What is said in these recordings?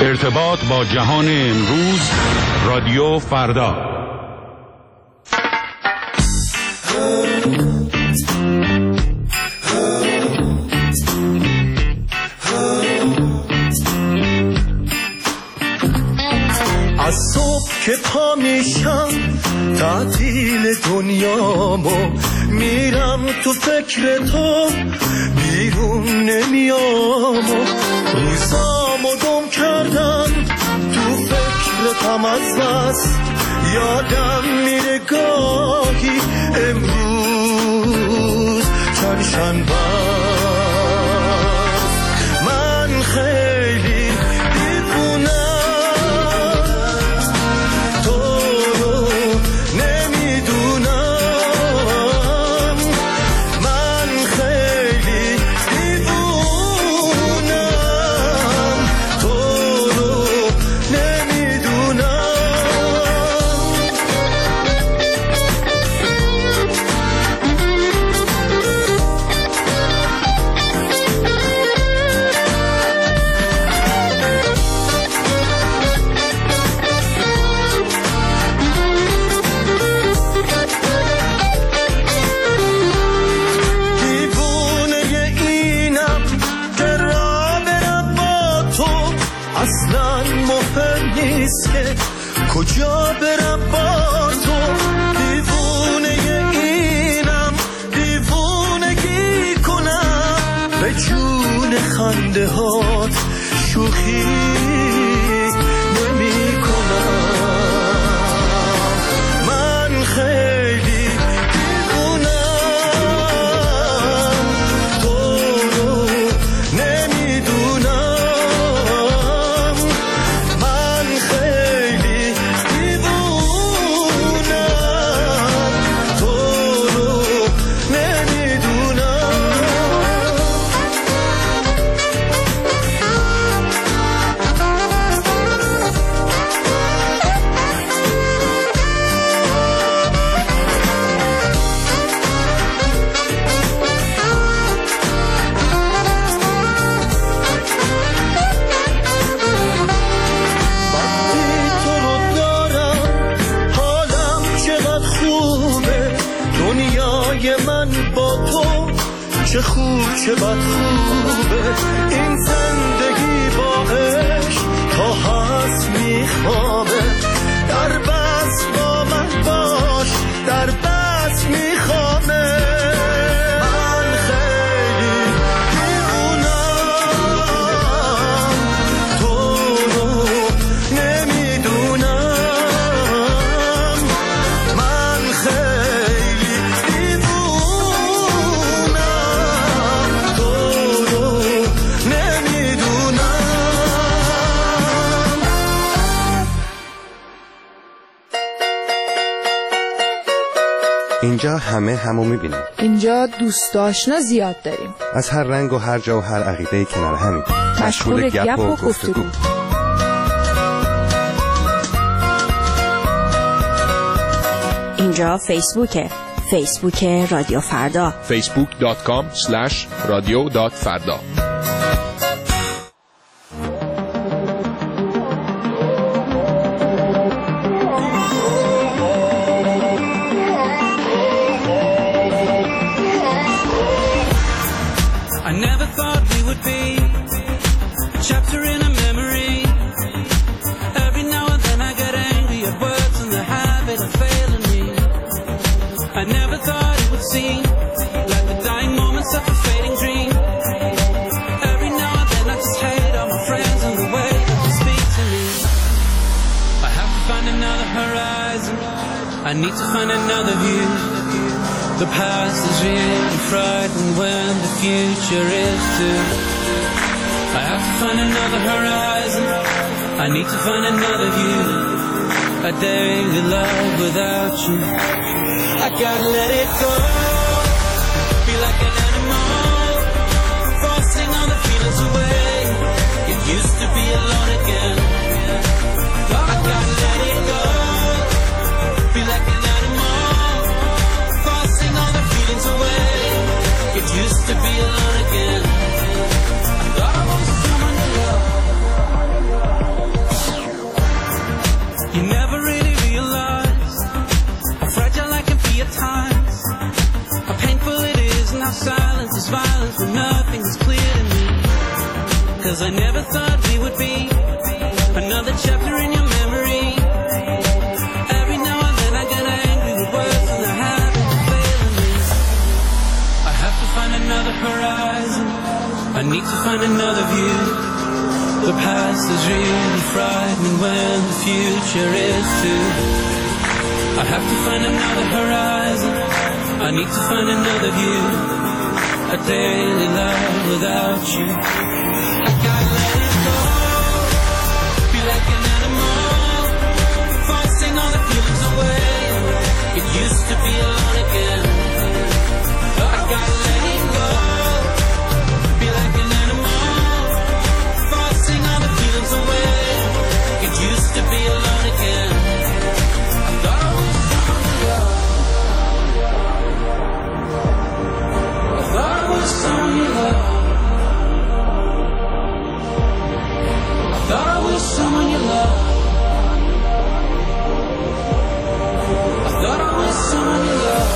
ارتباط با جهان امروز، رادیو فردا. از صبح که پا میشم تعطیل دنیامو، میرم تو فکر تو بیرون نمیامو، روزامو گم کردم تو فکرتم از بس، یادم میره گاهی امروز چند شنبه است. من خیلی کجا برم با تو، دیوونه اینم دیوونگی کنم، به جون خنده هات شوخی نمی کنم. من خیلی دیوونم، تو رو نمیدونم. من خیلی چه خوب چه بد خوبه این زندگی، با عشق تا هست میخوابه. در بس با من باش، در بس میخوابه. من خیلی دیوونم، تو رو نمیدونم. من خیلی اینجا همو میبینیم. اینجا دوست آشنا زیاد داریم، از هر رنگ و هر جا و هر عقیده کنار همین، مشغول گپ و گفتگو. اینجا فیسبوک رادیو فردا، facebook.com/radio.farda. I need to find another view. The past is really frightened when the future is too. I have to find another horizon. I need to find another view. A daily love without you. I gotta let it go. Be like an animal, forcing all the feelings away. It used to be alone again. I gotta let it go. Be like an animal, forcing all the feelings away. It used to be alone again. I thought I was someone to love. 'cause I never thought we would be another chapter in your memory. Every now and then I get angry with words and I haven't failing me. I have to find another horizon, I need to find another view. The past is really frightening when the future is too. I have to find another horizon, I need to find another view. A daily life without you, I gotta let it go. Be like an animal, forcing all the feelings away. It used to be alone again. I gotta let it go. Be like an animal, forcing all the feelings away. It used to be alone again. I thought I was someone you love. I thought I was someone you love. I thought I was someone you love.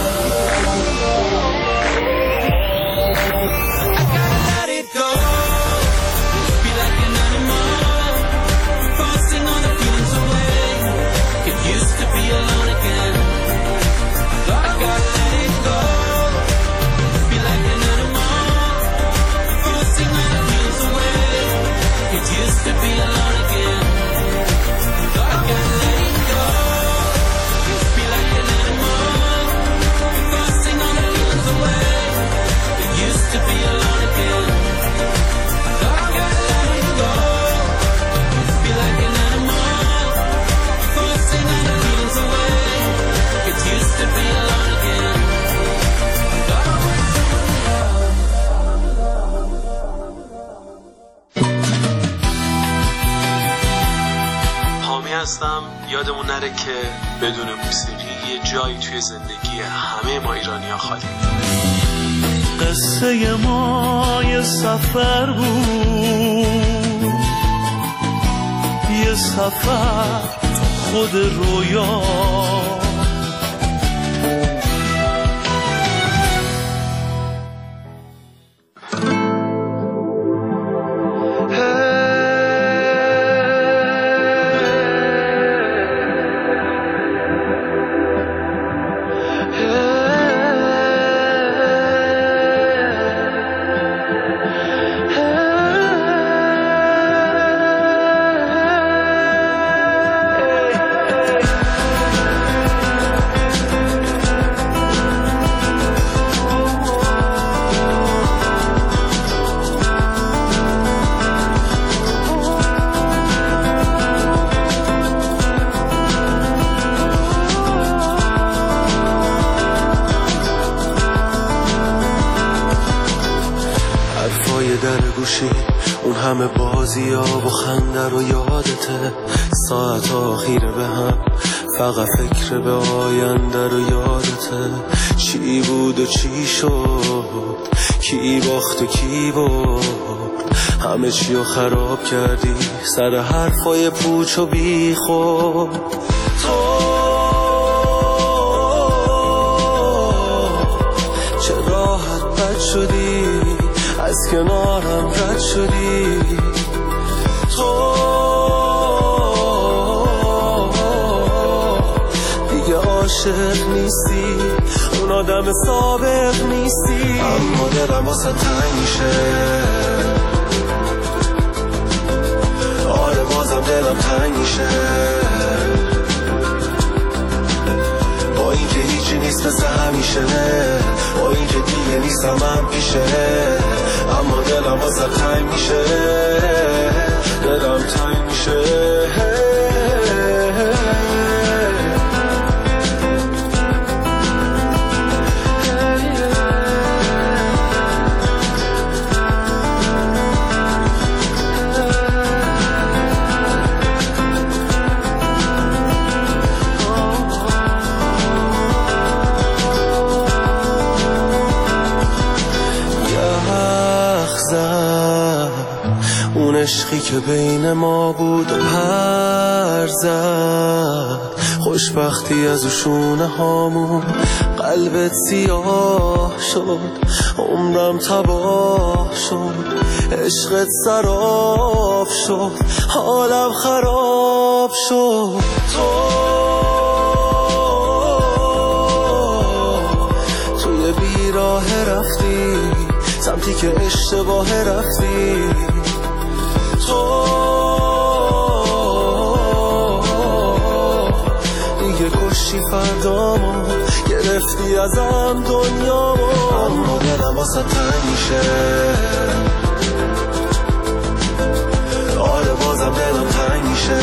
I gotta let it go. Be like an animal, forcing all the feelings away. It used to be alone again. I gotta let it go. Be like an animal, forcing all the feelings away. It used to be alone again. I gotta let it go. Be like an animal, forcing all the feelings away. It used to be alone again. I gotta let it go. Be like an animal, forcing all the feelings away. It used to be alone again. حامی هستم. یادمون نره که بدون موسیقی یه جایی توی زندگی همه ما ایرانی‌ها خالی. قصه ما یه سفر بود، یه سفر خود رویا. اون همه بازی ها و خنده رو یادته، ساعت آخیره به هم فقط فکر به آینده رو یادته. چی بود و چی شد، کی باخت و کی برد، همه چی رو خراب کردی سر حرفای پوچ و بی خود. تو چه راحت بد شدی، از کنارم رد شدی. تو دیگه عاشق نیستی، اون آدم سابق نیستی. اما دلم واسه تنگ میشه، آره بازم دلم تنگ میشه. با اینکه هیچی نیست مثل همیشه، با اینکه دیگه نیستم من پیشه، اما دلم واسه تنگ میشه، دلم تنگ میشه. که بین ما بود و پر زد، خوشبختی از شونه هامون قلبت سیاه شد، عمرم تباه شد، عشقت سراب شد، حالم خراب شد. توی بیراه رفتی سمتی که اشتباه رفتی، دیگه کشتی فردامو، گرفتی ازم دنیامو، اما دلم واسه تنگ میشه، آره بازم دلم تنگ میشه،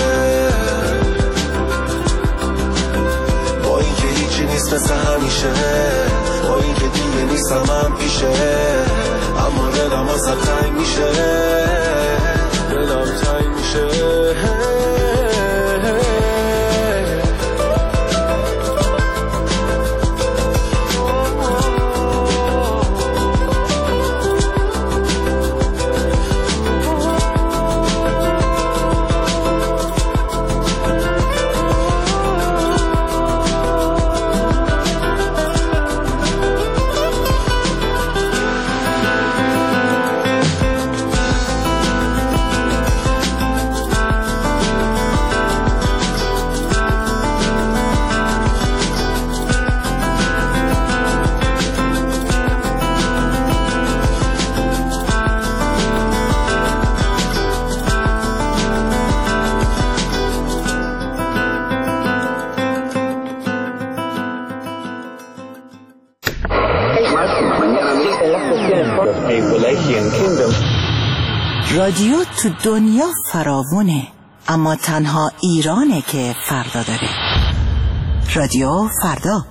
با اینکه هیچی نیست مثل همیشه، با اینکه دیگه نیستم من پیشه، اما دلم واسه تنگ میشه، دلم تنگ میشه. رادیو تو دنیا فراوونه، اما تنها ایرانه که فردا داره. رادیو فردا.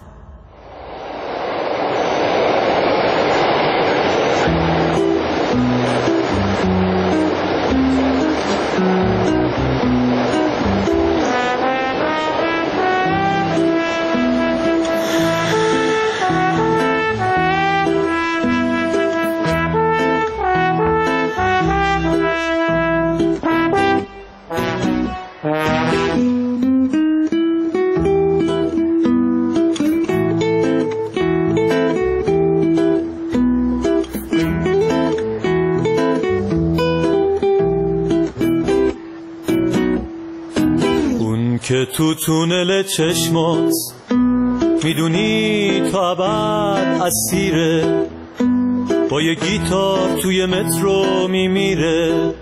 که تو تونل چشمات میدونی تا ابد اسیره، با یه گیتار توی مترو میمیره.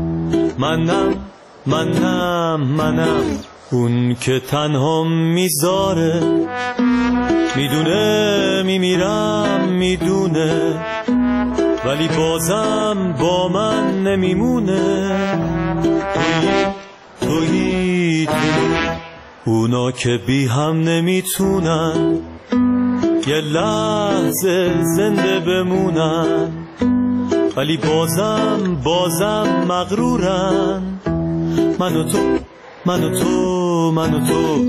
منم اون که تنها میذاره، میدونه میمیرم میدونه، ولی بازم با من نمیمونه. تویی اونا که بی هم نمیتونن یه لحظه زنده بمونن، ولی بازم مغرورن. من و تو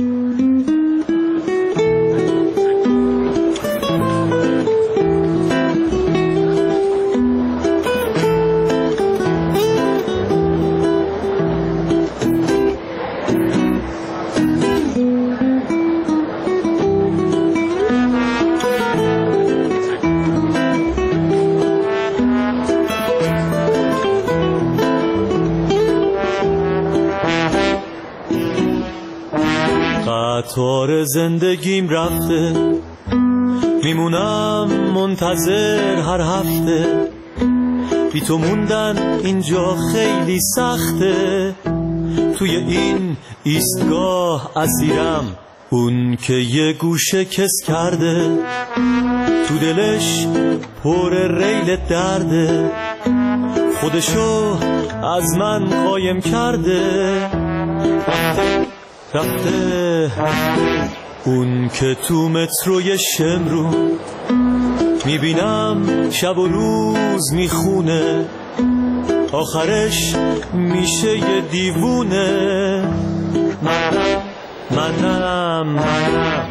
قطار زندگیم رفته، میمونم منتظر هر هفته. بی تو موندن اینجا خیلی سخته، توی این ایستگاه اسیرم. اون که یه گوشه کس کرده، تو دلش پر ریل درده، خودشو از من قایم کرده. رفته اون که تو متروی شمرو، میبینم شب و روز میخونه، آخرش میشه یه دیوونه. منم